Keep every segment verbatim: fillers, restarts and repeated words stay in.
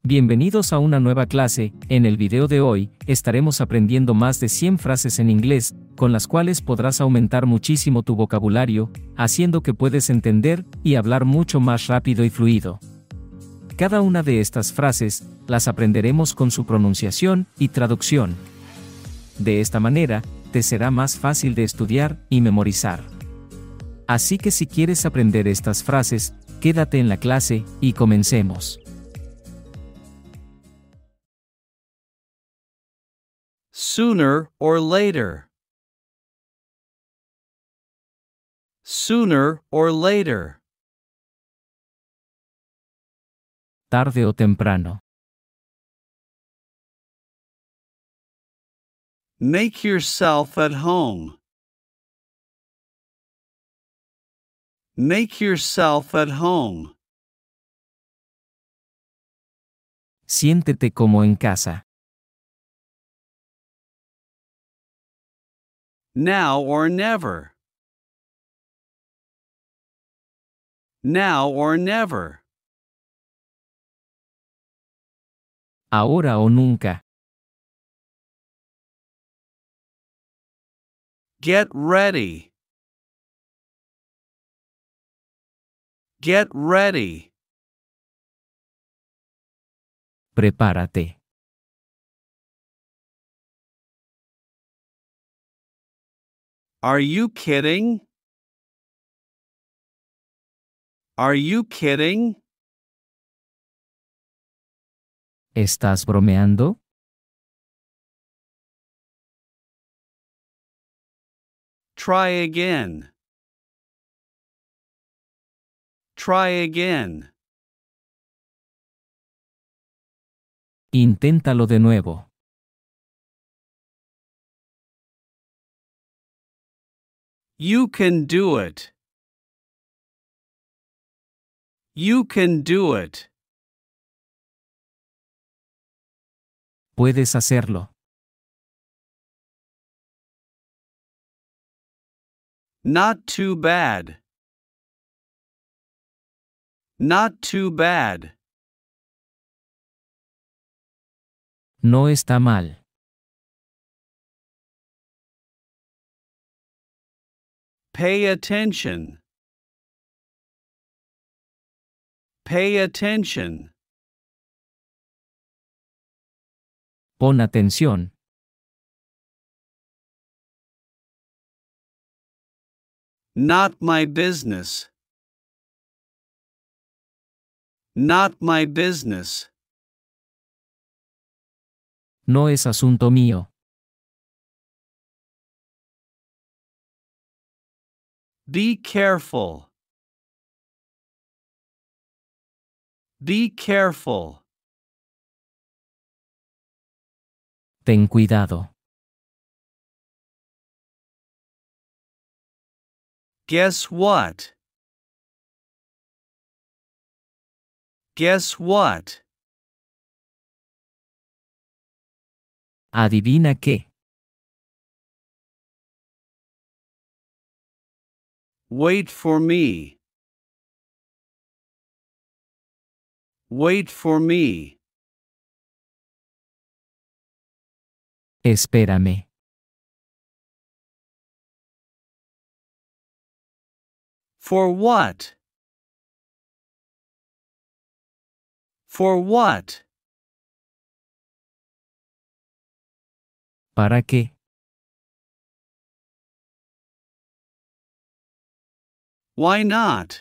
Bienvenidos a una nueva clase. En el video de hoy, estaremos aprendiendo más de cien frases en inglés, con las cuales podrás aumentar muchísimo tu vocabulario, haciendo que puedes entender y hablar mucho más rápido y fluido. Cada una de estas frases, las aprenderemos con su pronunciación y traducción. De esta manera, te será más fácil de estudiar y memorizar. Así que si quieres aprender estas frases, quédate en la clase y comencemos. Sooner or later. Sooner or later. Tarde o temprano. Make yourself at home. Make yourself at home. Siéntete como en casa. Now or never. Now or never. Ahora o nunca. Get ready. Get ready. Prepárate. Are you kidding? Are you kidding? ¿Estás bromeando? Try again. Try again. Inténtalo de nuevo. You can do it. You can do it. Puedes hacerlo. Not too bad. Not too bad. No está mal. Pay attention. Pay attention. Pon atención. Not my business. Not my business. No es asunto mío. Be careful. Be careful. Ten cuidado. Guess what? Guess what? Adivina qué. Wait for me. Wait for me. Espérame. For what? For what? ¿Para qué? Why not?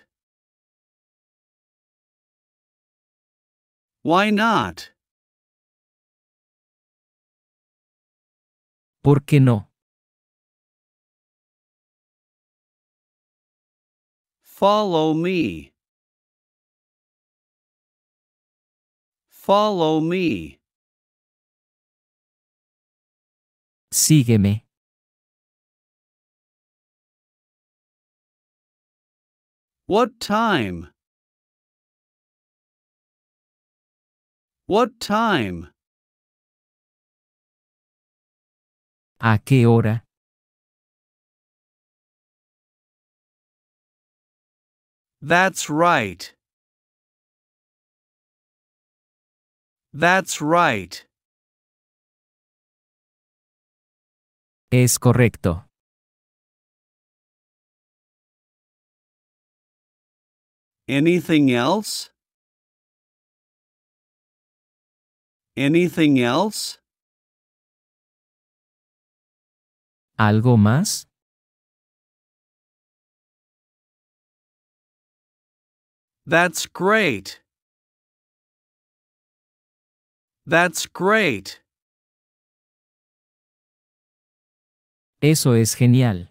Why not? ¿Por qué no? Follow me. Follow me. Sígueme. What time? What time? ¿A qué hora? That's right. That's right. Es correcto. Anything else? Anything else? ¿Algo más? That's great. That's great. Eso es genial.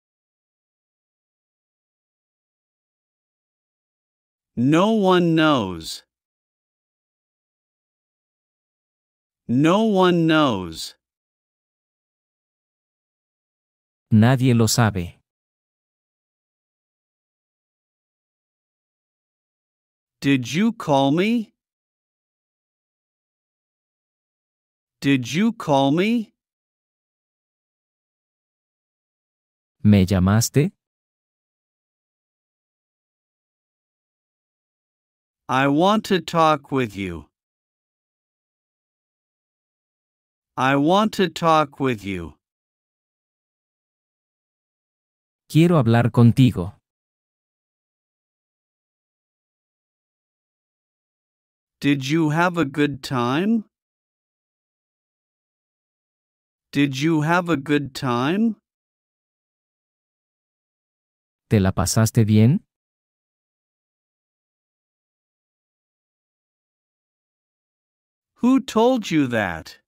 No one knows. No one knows. Nadie lo sabe. Did you call me? Did you call me? ¿Me llamaste? I want to talk with you. I want to talk with you. Quiero hablar contigo. Did you have a good time? Did you have a good time? ¿Te la pasaste bien? Who told you that?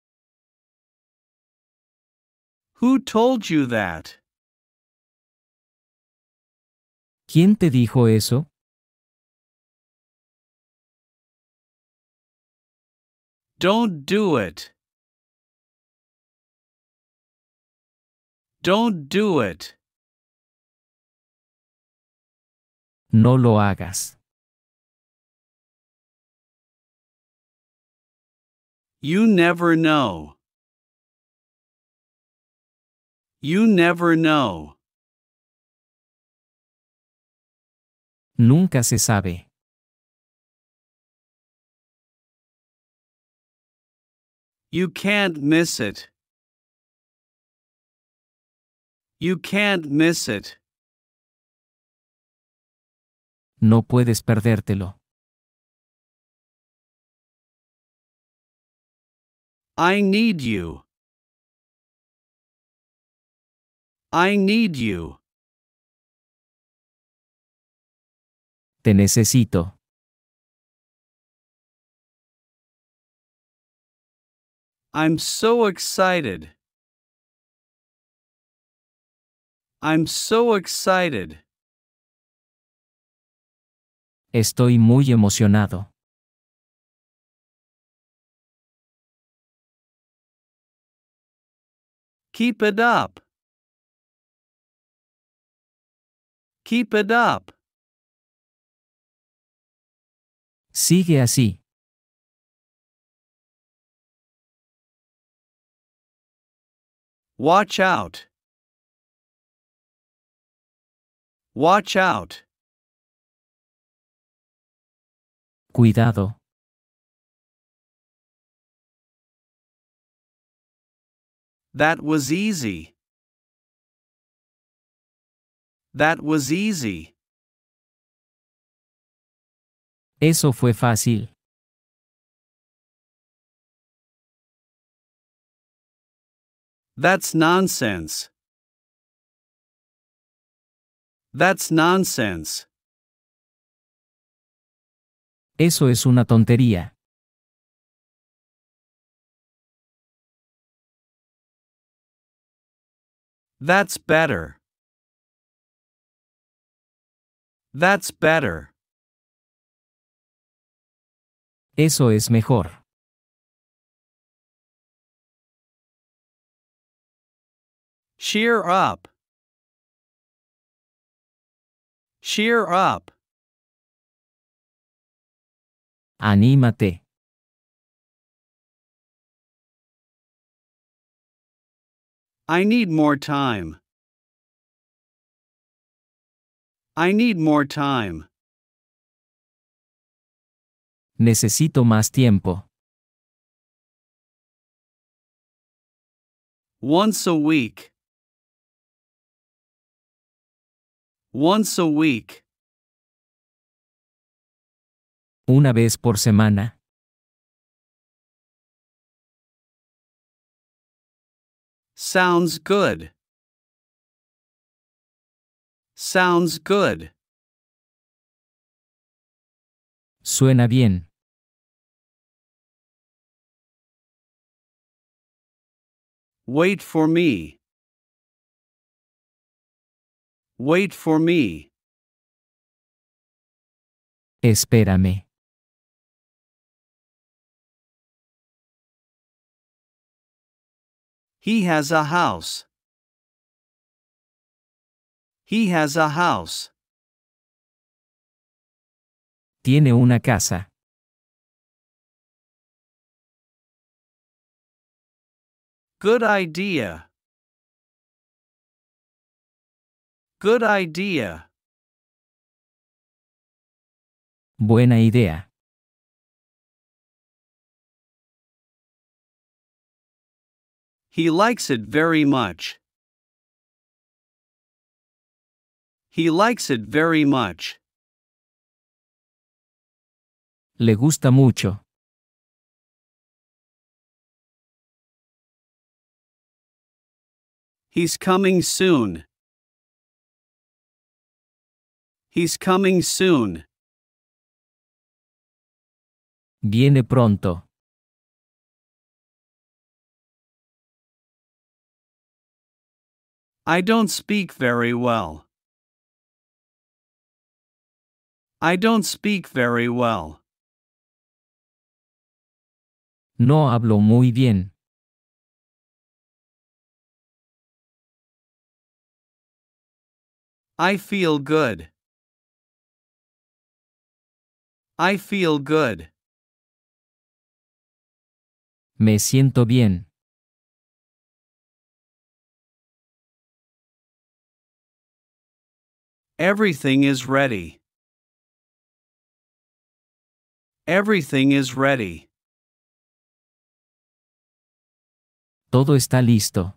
Who told you that? ¿Quién te dijo eso? Don't do it. Don't do it. No lo hagas. You never know. You never know. Nunca se sabe. You can't miss it. You can't miss it. No puedes perdértelo. I need you. I need you. Te necesito. I'm so excited. I'm so excited. Estoy muy emocionado. Keep it up. Keep it up. Sigue así. Watch out. Watch out. Cuidado. That was easy. That was easy. Eso fue fácil. That's nonsense. That's nonsense. Eso es una tontería. That's better. That's better. Eso es mejor. Cheer up. Cheer up. Anímate. I need more time. I need more time. Necesito más tiempo. Once a week. Once a week. Una vez por semana. Sounds good. Sounds good. Suena bien. Wait for me. Wait for me. Espérame. He has a house. He has a house. Tiene una casa. Good idea. Good idea. Buena idea. He likes it very much. He likes it very much. Le gusta mucho. He's coming soon. He's coming soon. Viene pronto. I don't speak very well. I don't speak very well. No hablo muy bien. I feel good. I feel good. Me siento bien. Everything is ready. Everything is ready. Todo está listo.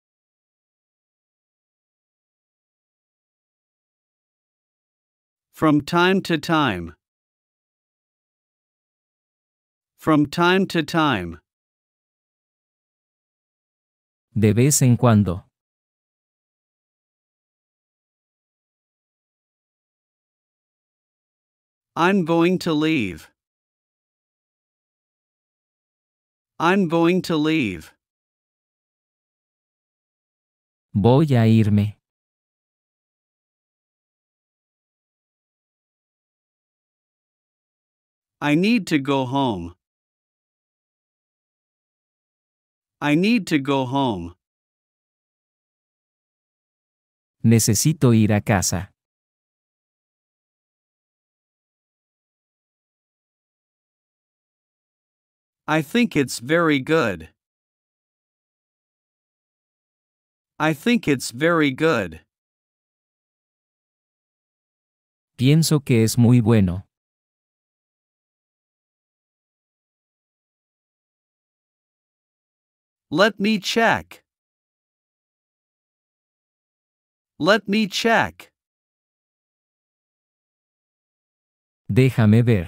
From time to time. From time to time. De vez en cuando. I'm going to leave. I'm going to leave. Voy a irme. I need to go home. I need to go home. Necesito ir a casa. I think it's very good. I think it's very good. Pienso que es muy bueno. Let me check. Let me check. Déjame ver.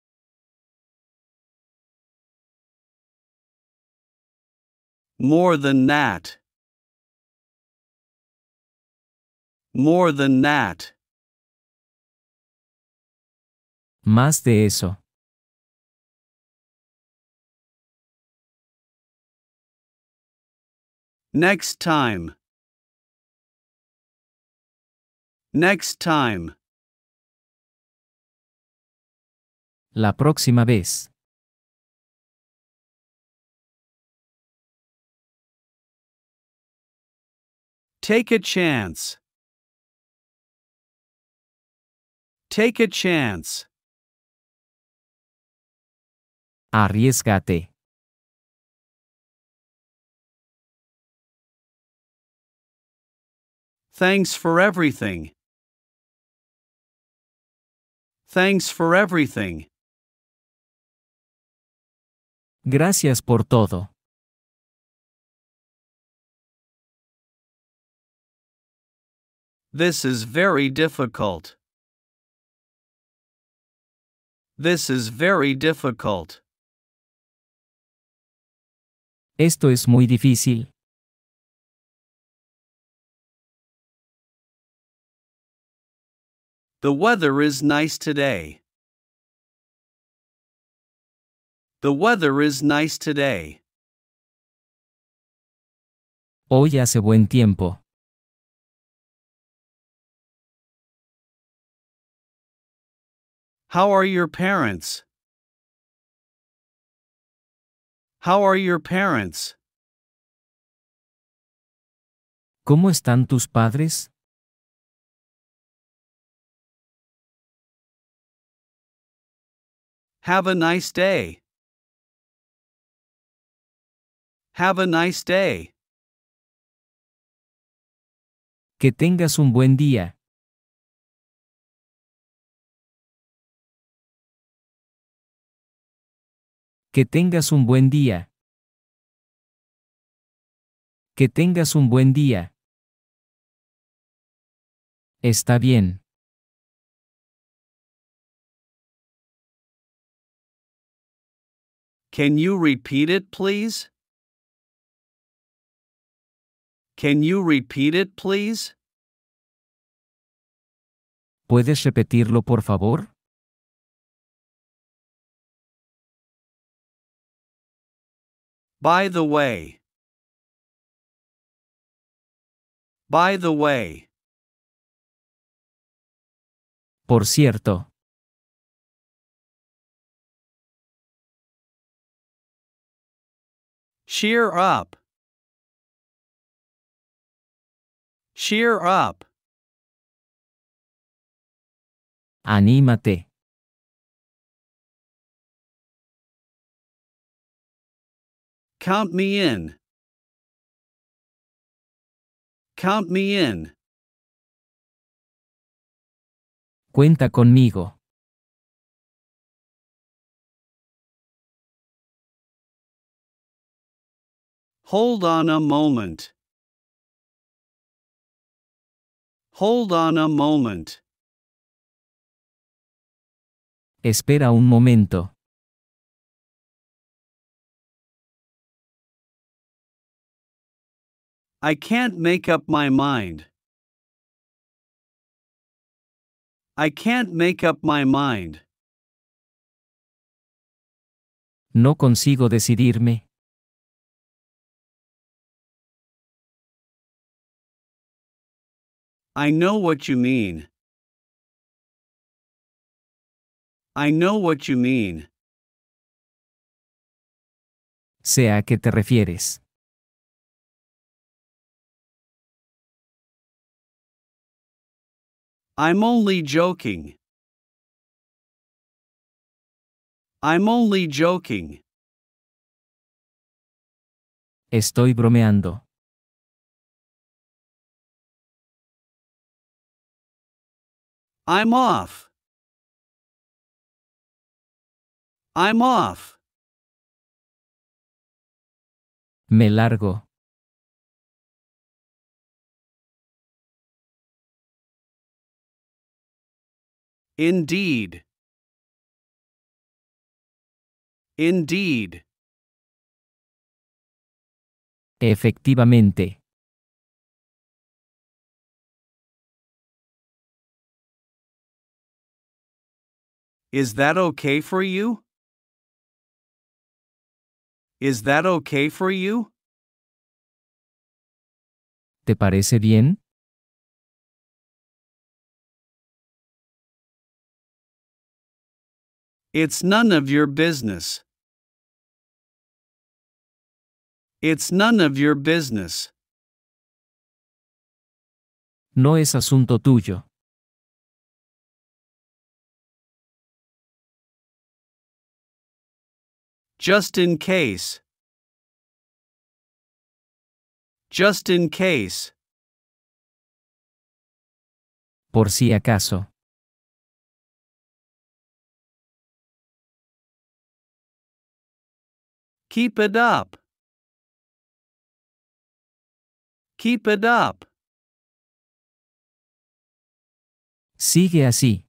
More than that. More than that. Más de eso. Next time. Next time. La próxima vez. Take a chance. Take a chance. Arriésgate. Thanks for everything. Thanks for everything. Gracias por todo. This is very difficult. This is very difficult. Esto es muy difícil. The weather is nice today. The weather is nice today. Hoy hace buen tiempo. How are your parents? How are your parents? ¿Cómo están tus padres? Have a nice day. Have a nice day. Que tengas un buen día. Que tengas un buen día. Que tengas un buen día. Está bien. Can you repeat it, please? Can you repeat it, please? ¿Puedes repetirlo, por favor? By the way. By the way. Por cierto. Cheer up. Cheer up. Anímate. Count me in. Count me in. Cuenta conmigo. Hold on a moment. Hold on a moment. Espera un momento. I can't make up my mind. I can't make up my mind. No consigo decidirme. I know what you mean. I know what you mean. Sé a qué te refieres. I'm only joking. I'm only joking. Estoy bromeando. I'm off. I'm off. Me largo. Indeed. Indeed. Efectivamente. Is that okay for you? Is that okay for you? ¿Te parece bien? It's none of your business. It's none of your business. No es asunto tuyo. Just in case. Just in case. Por si acaso. Keep it up. Keep it up. Sigue así.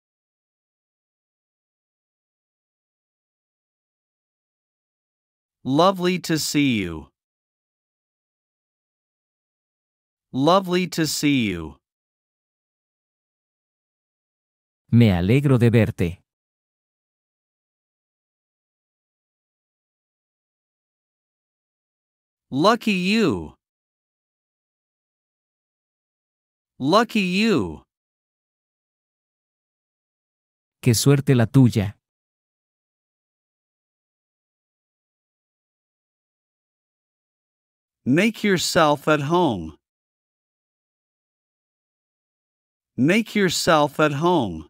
Lovely to see you. Lovely to see you. Me alegro de verte. Lucky you. Lucky you. Qué suerte la tuya. Make yourself at home. Make yourself at home.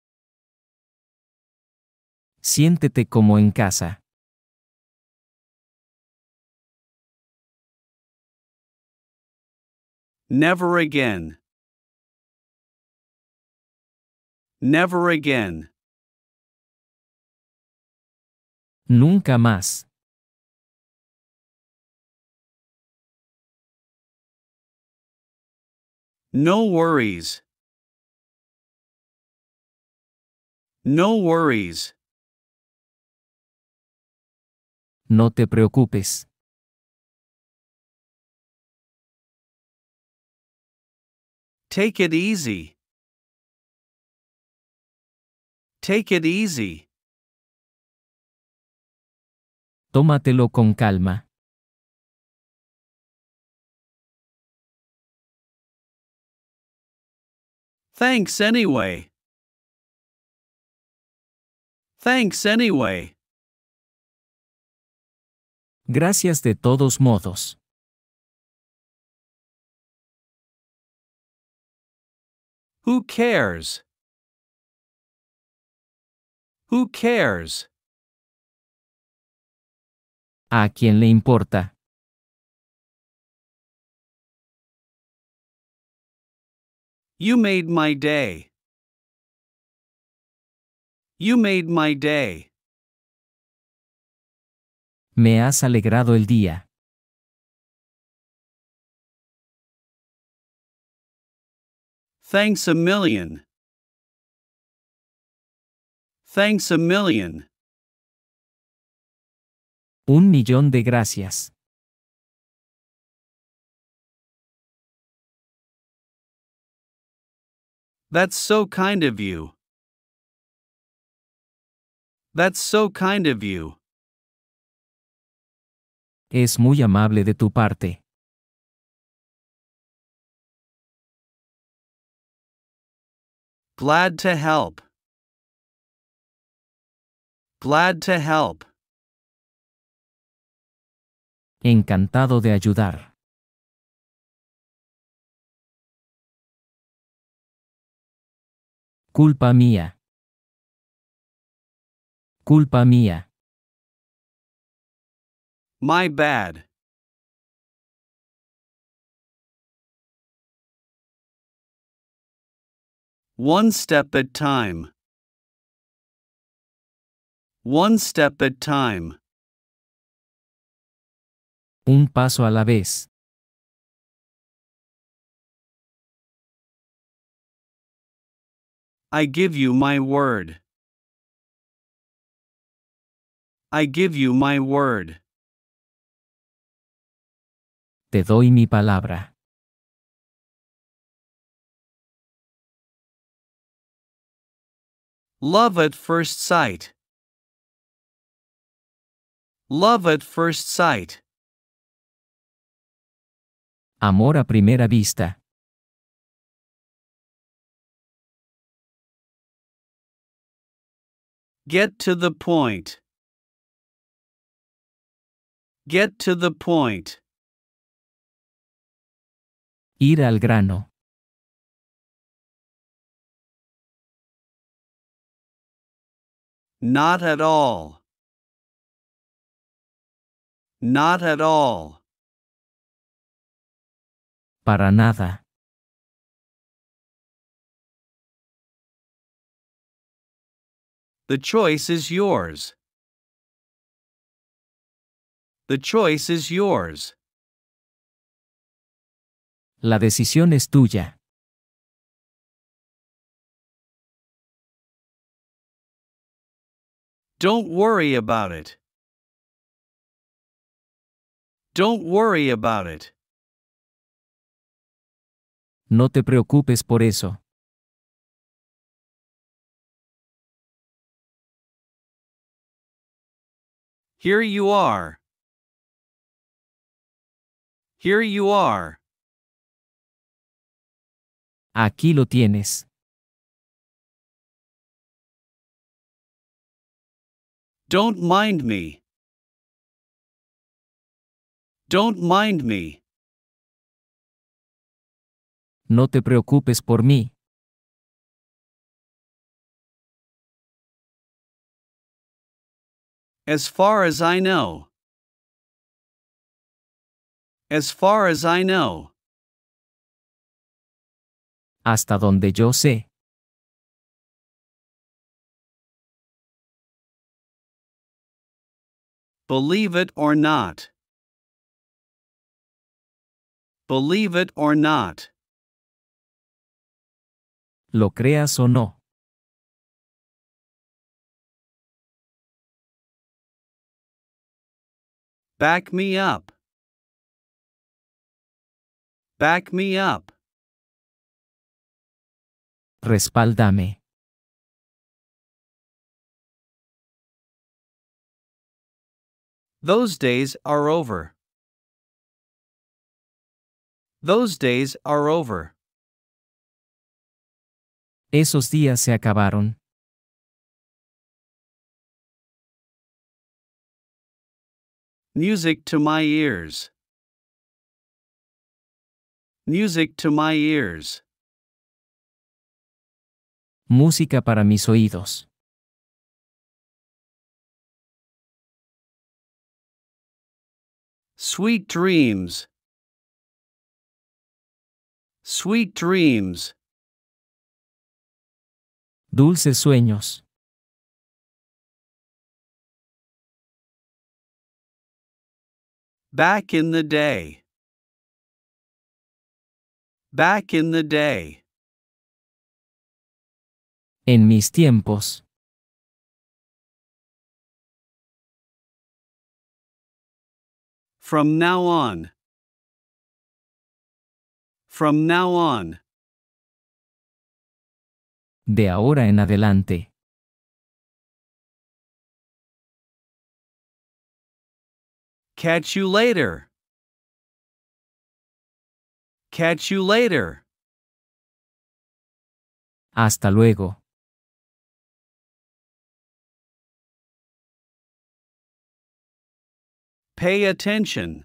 Siéntete como en casa. Never again. Never again. Nunca más. No worries. No worries. No te preocupes. Take it easy. Take it easy. Tómatelo con calma. Thanks anyway. Thanks anyway. Gracias de todos modos. Who cares? Who cares? ¿A quién le importa? You made my day. You made my day. Me has alegrado el día. Thanks a million. Thanks a million. Un millón de gracias. That's so kind of you. That's so kind of you. Es muy amable de tu parte. Glad to help. Glad to help. Encantado de ayudar. Culpa mía. Culpa mía. My bad. One step at time. One step at time. Un paso a la vez. I give you my word. I give you my word. Te doy mi palabra. Love at first sight. Love at first sight. Amor a primera vista. Get to the point. Get to the point. Ir al grano. Not at all. Not at all. Para nada. The choice is yours. The choice is yours. La decisión es tuya. Don't worry about it. Don't worry about it. No te preocupes por eso. Here you are. Here you are. Aquí lo tienes. Don't mind me. Don't mind me. No te preocupes por mí. As far as I know. As far as I know. Hasta donde yo sé. Believe it or not. Believe it or not. Lo creas o no. Back me up. Back me up. Respáldame. Those days are over. Those days are over. Esos días se acabaron. Music to my ears. Music to my ears. Música para mis oídos. Sweet dreams. Sweet dreams. Dulces sueños. Back in the day. Back in the day. En mis tiempos. From now on. From now on. De ahora en adelante. Catch you later. Catch you later. Hasta luego. Pay attention.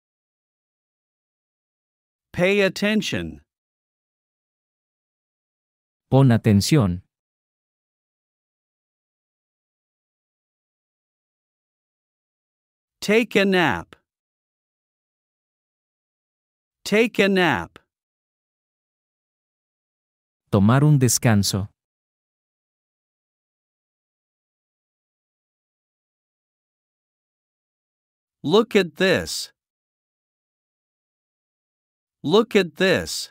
Pay attention. Pon atención. Take a nap. Take a nap. Tomar un descanso. Look at this. Look at this.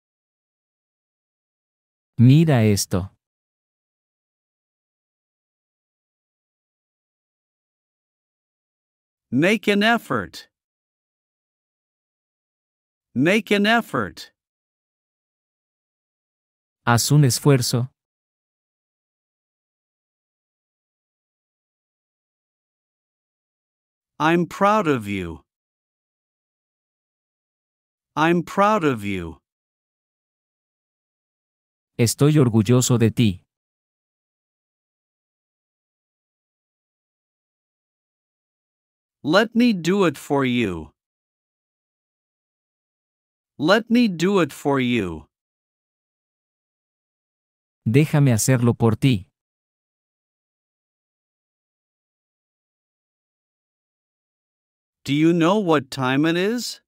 Mira esto. Make an effort. Make an effort. Haz un esfuerzo. I'm proud of you. I'm proud of you. Estoy orgulloso de ti. Let me do it for you. Let me do it for you. Déjame hacerlo por ti. Do you know what time it is?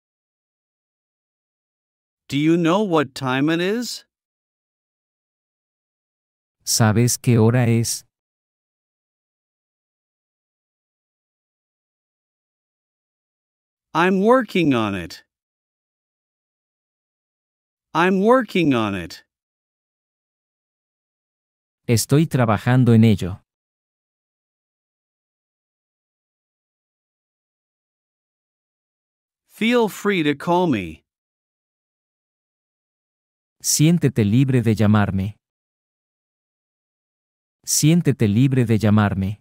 Do you know what time it is? ¿Sabes qué hora es? I'm working on it. I'm working on it. Estoy trabajando en ello. Feel free to call me. Siéntete libre de llamarme. Siéntete libre de llamarme.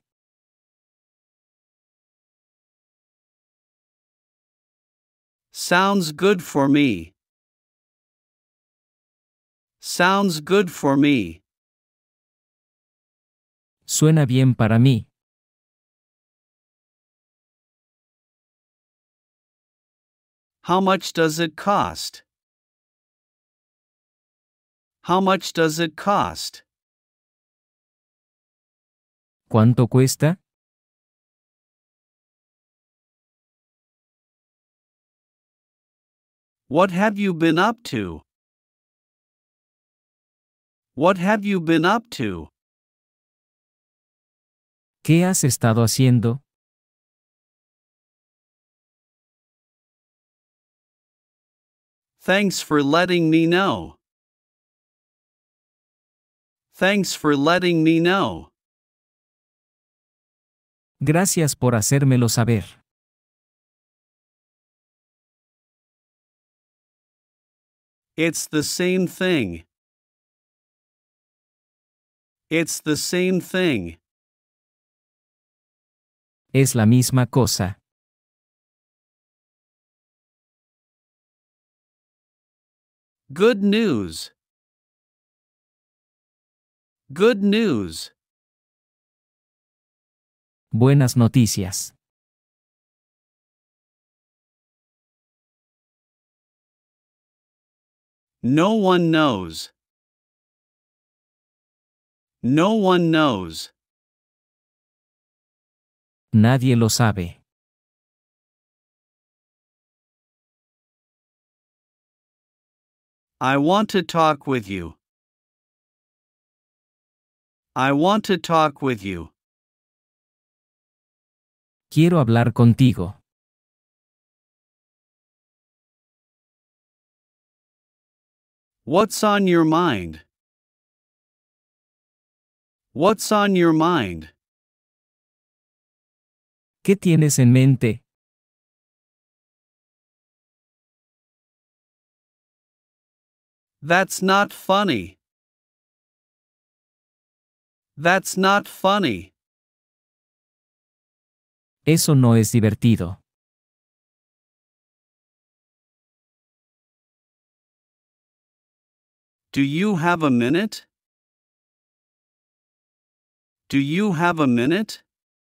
Sounds good for me. Sounds good for me. Suena bien para mí. How much does it cost? How much does it cost? ¿Cuánto cuesta? What have you been up to? What have you been up to? ¿Qué has estado haciendo? Thanks for letting me know. Thanks for letting me know. Gracias por hacérmelo saber. It's the same thing. It's the same thing. Es la misma cosa. Good news. Good news. Buenas noticias. No one knows. No one knows. Nadie lo sabe. I want to talk with you. I want to talk with you. Quiero hablar contigo. What's on your mind? What's on your mind? ¿Qué tienes en mente? That's not funny. That's not funny. Eso no es divertido. Do you have a minute? Do you have a minute?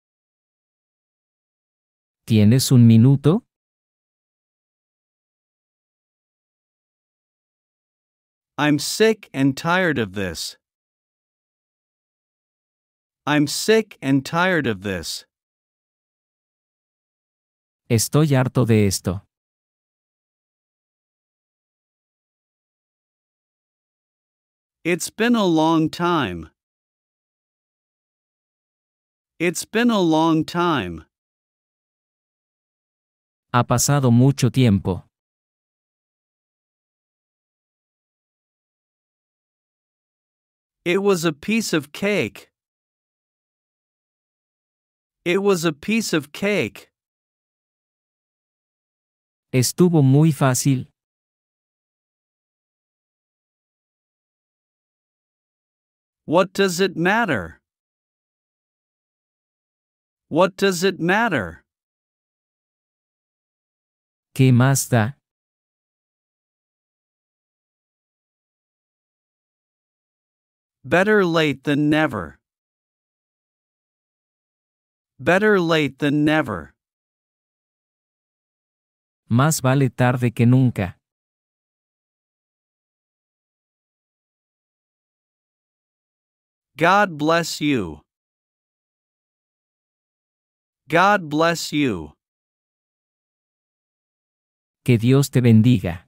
¿Tienes un minuto? I'm sick and tired of this. I'm sick and tired of this. Estoy harto de esto. It's been a long time. It's been a long time. Ha pasado mucho tiempo. It was a piece of cake. It was a piece of cake. Estuvo muy fácil. What does it matter? What does it matter? ¿Qué más da? Better late than never. Better late than never. Más vale tarde que nunca. God bless you. God bless you. Que Dios te bendiga.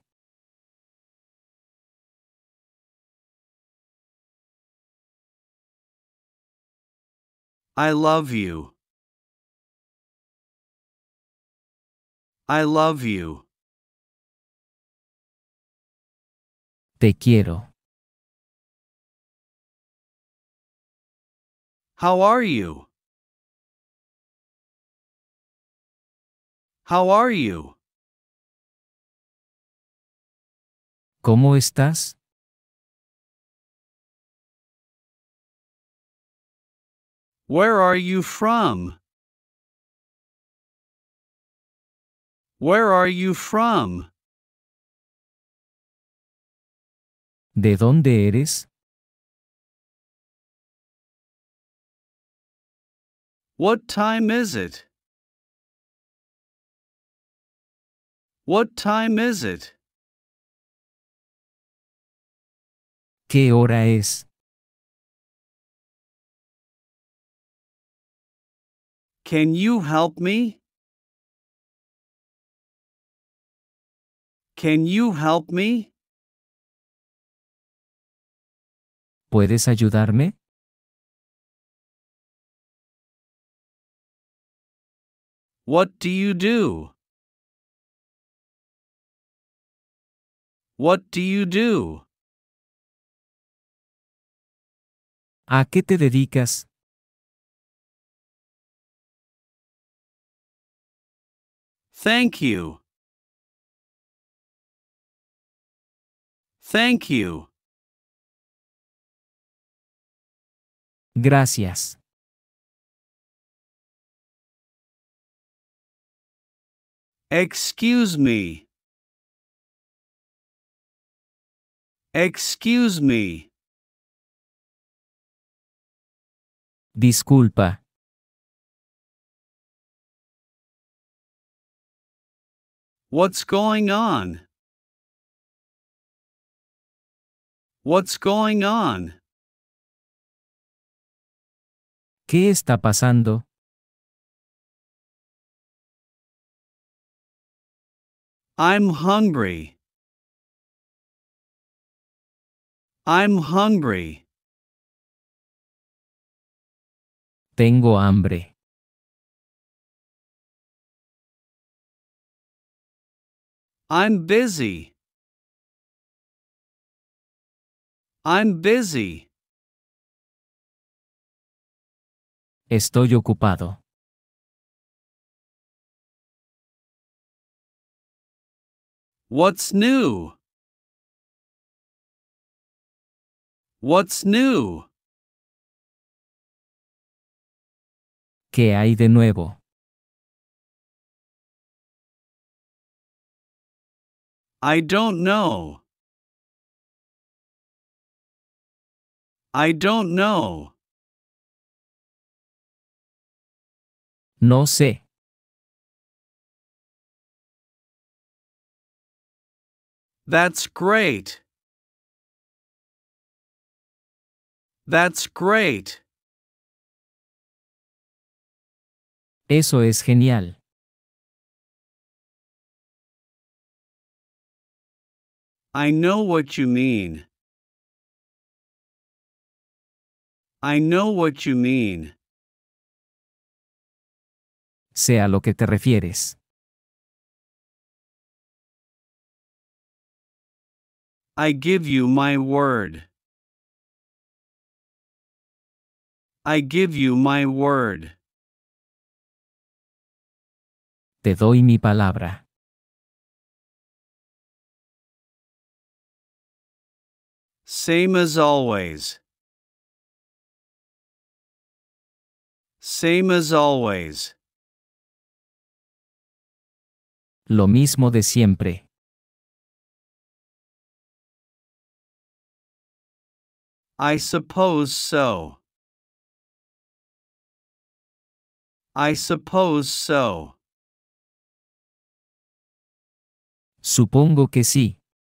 I love you. I love you. Te quiero. How are you? How are you? ¿Cómo estás? Where are you from? Where are you from? ¿De dónde eres? What time is it? What time is it? ¿Qué hora es? Can you help me? Can you help me? ¿Puedes ayudarme? What do you do? What do you do? ¿A qué te dedicas? Thank you. Thank you. Gracias. Excuse me. Excuse me. Disculpa. What's going on? What's going on? ¿Qué está pasando? I'm hungry. I'm hungry. Tengo hambre. I'm busy. I'm busy. Estoy ocupado. What's new? What's new? ¿Qué hay de nuevo? I don't know. I don't know. No sé. That's great. That's great. Eso es genial. I know what you mean. I know what you mean. Sé a lo que te refieres. I give you my word. I give you my word. Te doy mi palabra. Same as always. Same as always. Lo mismo de siempre. I suppose so. I suppose so. Supongo que sí.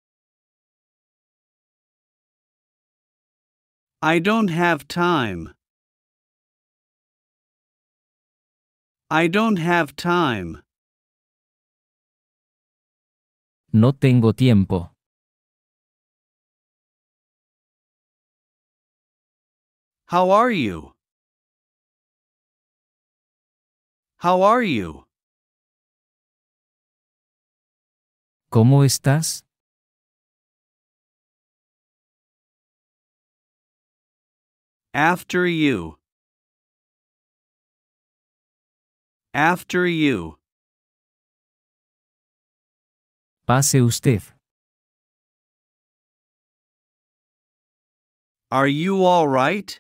I don't have time. I don't have time. No tengo tiempo. How are you? How are you? ¿Cómo estás? After you. After you. Pase usted. Are you all right?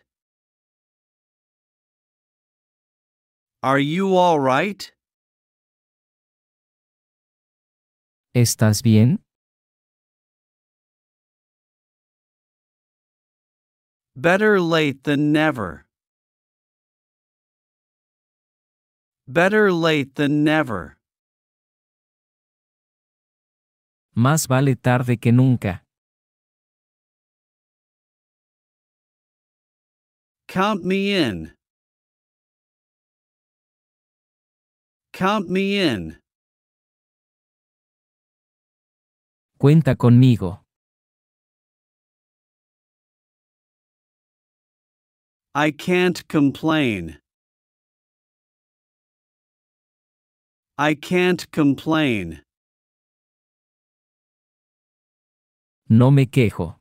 Are you all right? ¿Estás bien? Better late than never. Better late than never. Más vale tarde que nunca. Count me in. Count me in. Cuenta conmigo. I can't complain. I can't complain. No me quejo.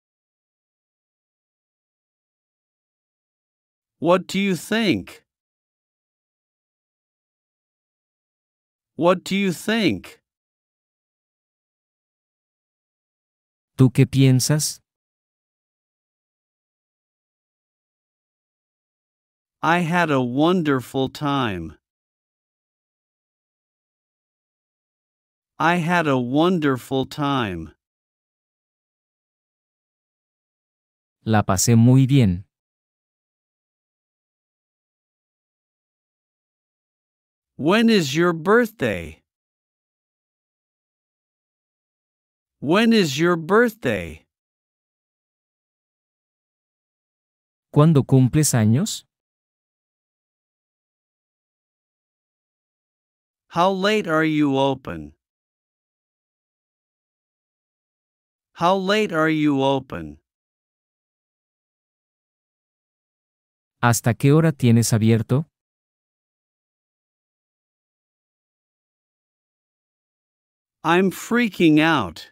What do you think? What do you think? ¿Tú qué piensas? I had a wonderful time. I had a wonderful time. La pasé muy bien. When is your birthday? When is your birthday? ¿Cuándo cumples años? How late are you open? How late are you open? ¿Hasta qué hora tienes abierto? I'm freaking out.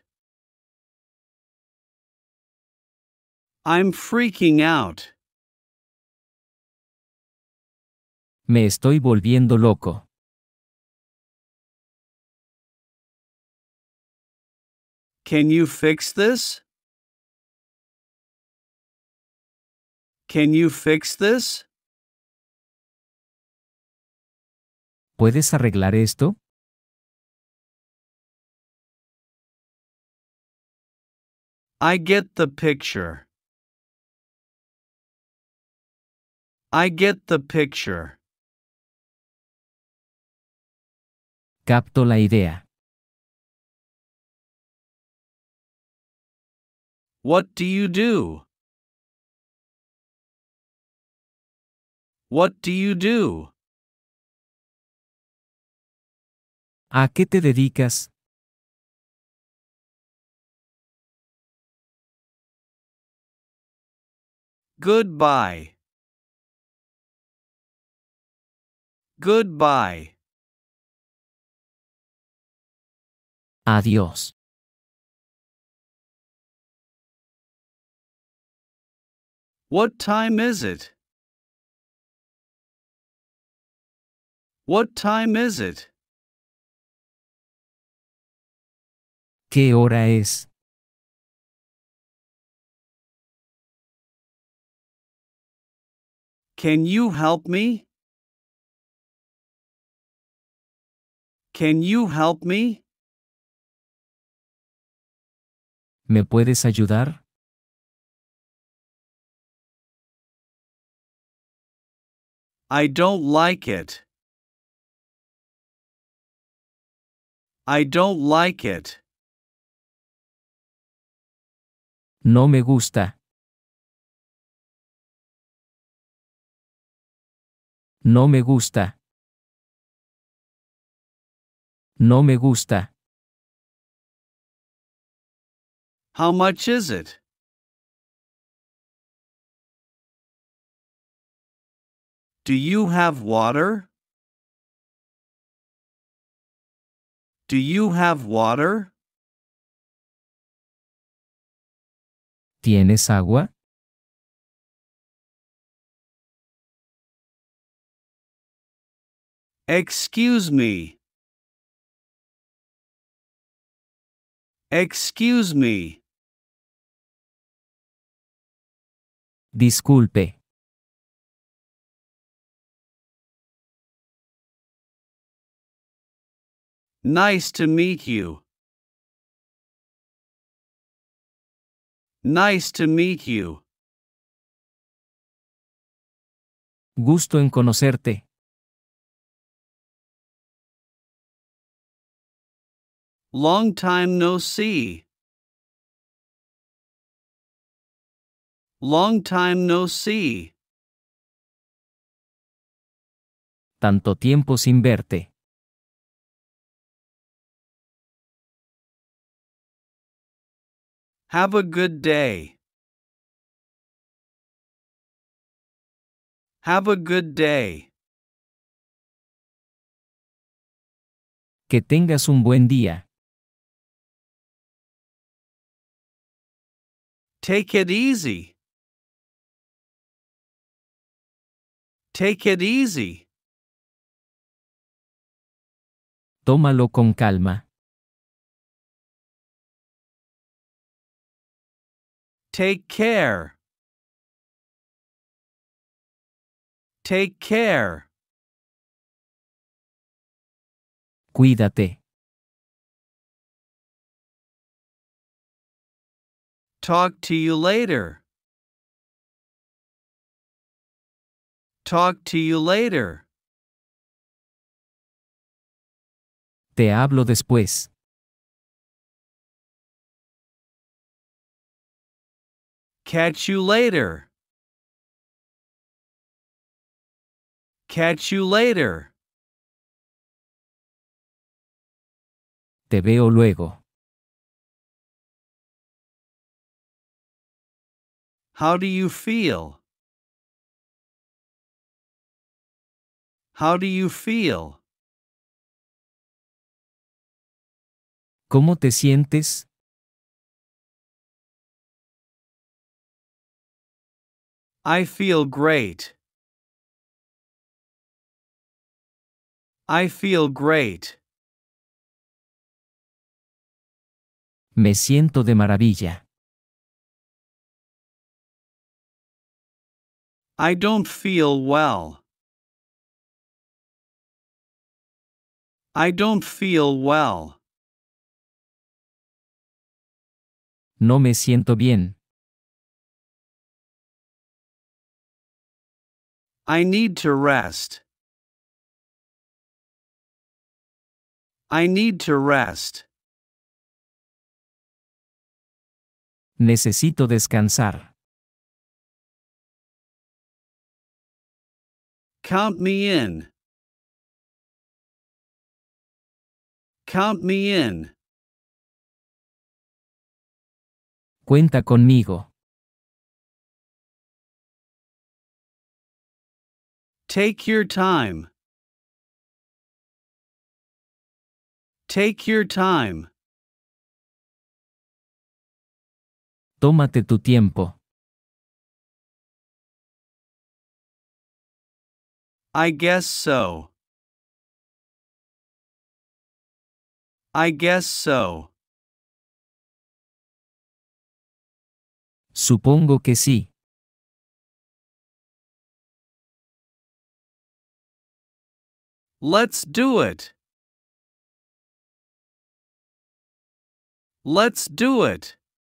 I'm freaking out. Me estoy volviendo loco. Can you fix this? Can you fix this? ¿Puedes arreglar esto? I get the picture. I get the picture. Capto la idea. What do you do? What do you do? ¿A qué te dedicas? Goodbye. Goodbye. Adiós. What time is it? What time is it? ¿Qué hora es? Can you help me? Can you help me? ¿Me puedes ayudar? I don't like it. I don't like it. No me gusta. No me gusta. No me gusta. How much is it? Do you have water? Do you have water? ¿Tienes agua? Excuse me. Excuse me. Disculpe. Nice to meet you. Nice to meet you. Gusto en conocerte. Long time no see. Long time no see. Tanto tiempo sin verte. Have a good day. Have a good day. Que tengas un buen día. Take it easy. Take it easy. Tómalo con calma. Take care. Take care. Cuídate. Talk to you later. Talk to you later. Te hablo después. Catch you later. Catch you later. Te veo luego. How do you feel? How do you feel? ¿Cómo te sientes? I feel great. I feel great. Me siento de maravilla. I don't feel well. I don't feel well. No me siento bien. I need to rest. I need to rest. Necesito descansar. Count me in. Count me in. Cuenta conmigo. Take your time. Take your time. Tómate tu tiempo. I guess so. I guess so. Supongo que sí. Let's do it. Let's do it.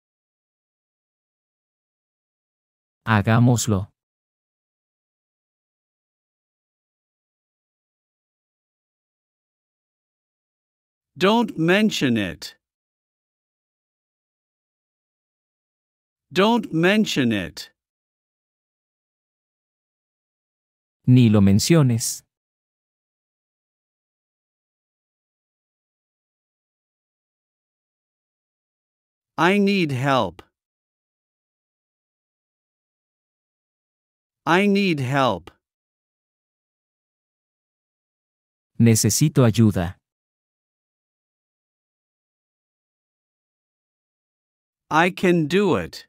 Hagámoslo. Don't mention it. Don't mention it. Ni lo menciones. I need help. I need help. Necesito ayuda. I can do it.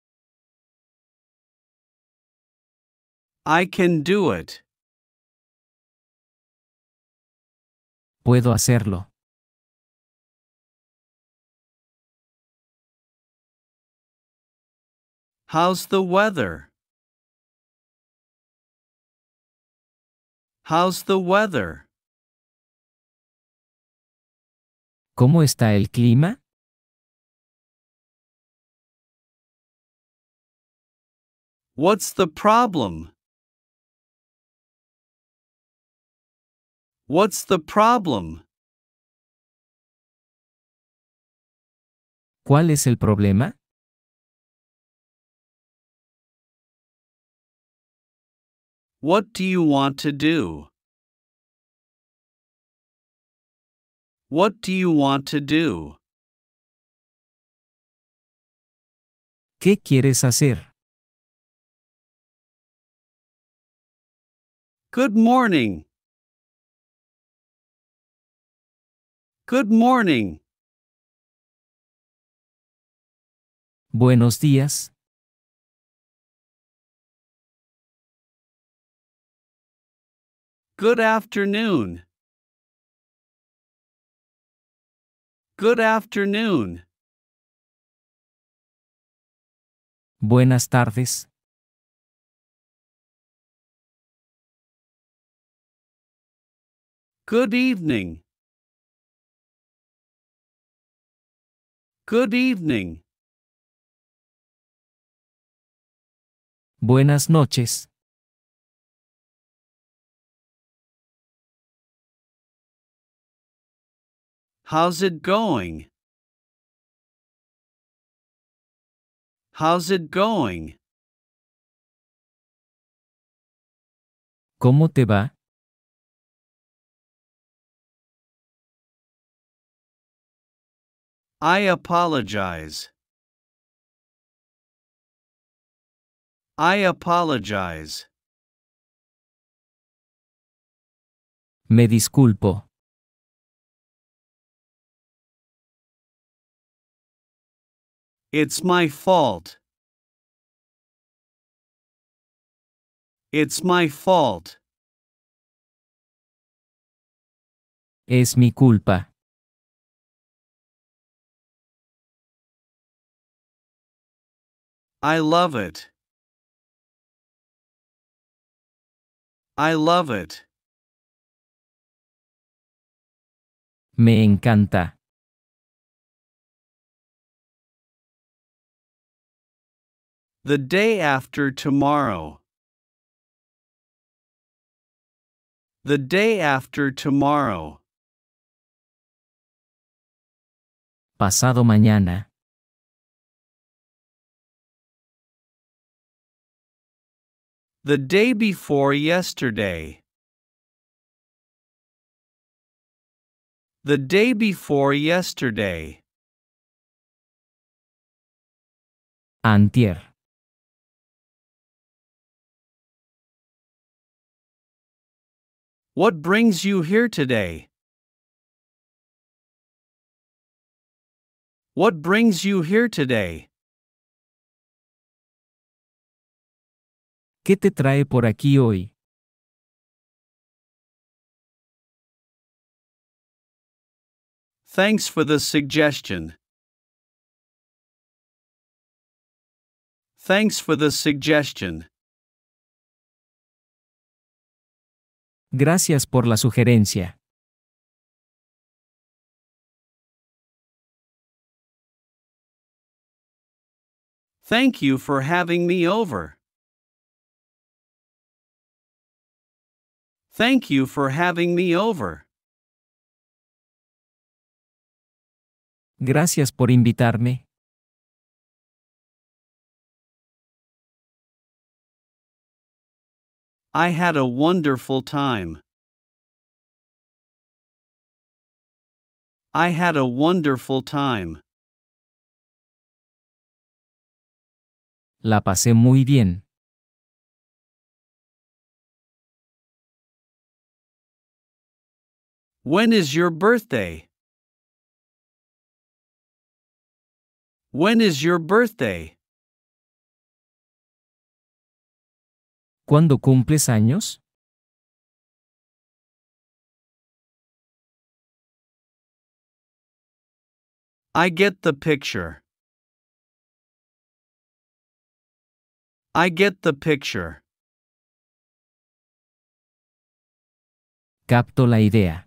I can do it. Puedo hacerlo. How's the weather? How's the weather? ¿Cómo está el clima? What's the problem? What's the problem? ¿Cuál es el problema? What do you want to do? What do you want to do? ¿Qué quieres hacer? Good morning. Good morning. Buenos días. Good afternoon. Good afternoon. Buenas tardes. Good evening. Good evening. Buenas noches. How's it going? How's it going? ¿Cómo te va? I apologize. I apologize. Me disculpo. It's my fault. It's my fault. Es mi culpa. I love it. I love it. Me encanta. The day after tomorrow. The day after tomorrow. Pasado mañana. The day before yesterday. The day before yesterday. Antier. What brings you here today? What brings you here today? ¿Qué te trae por aquí hoy? Thanks for the suggestion. Thanks for the suggestion. Gracias por la sugerencia. Thank you for having me over. Thank you for having me over. Gracias por invitarme. I had a wonderful time. I had a wonderful time. La pasé muy bien. When is your birthday? When is your birthday? ¿Cuándo cumples años? I get the picture. I get the picture. Capto la idea.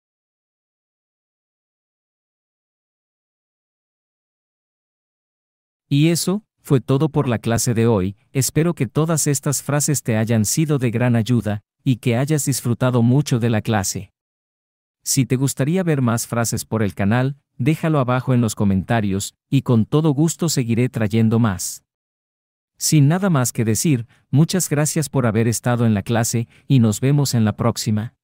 Y eso fue todo por la clase de hoy. Espero que todas estas frases te hayan sido de gran ayuda, y que hayas disfrutado mucho de la clase. Si te gustaría ver más frases por el canal, déjalo abajo en los comentarios, y con todo gusto seguiré trayendo más. Sin nada más que decir, muchas gracias por haber estado en la clase, y nos vemos en la próxima.